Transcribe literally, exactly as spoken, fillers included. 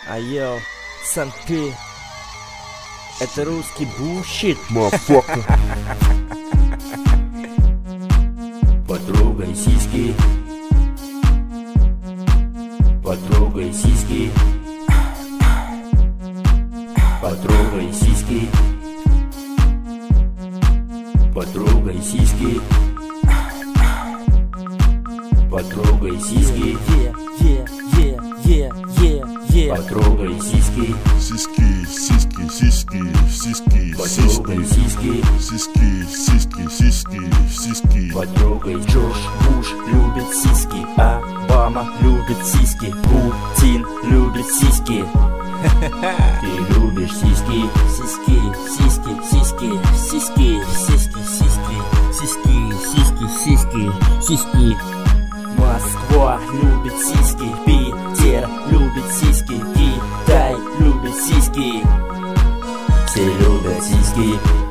Айо, Санпи, это русский bullshit, motherfucker. Потрогай сиськи, потрогай сиськи, потрогай сиськи, потрогай сиськи, потрогай сиськи, Yeah, yeah, yeah, yeah, yeah. потрогай сиськи, Сиськи, сиськи, сиськи, сиськи, потрогай сиськи, сиськи, сиськи, сиськи, сиськи. потрогай. Джордж Буш любит сиськи, Обама любит сиськи, Путин любит сиськи. Ты любишь сиськи, Сиськи, сиськи, сиськи, сиськи, сиськи, сиськи, сиськи, сиськи, сиськи, сиськи. Москва любит сиськи, Питер любит сиськи, Китай любит сиськи. все любят сиськи.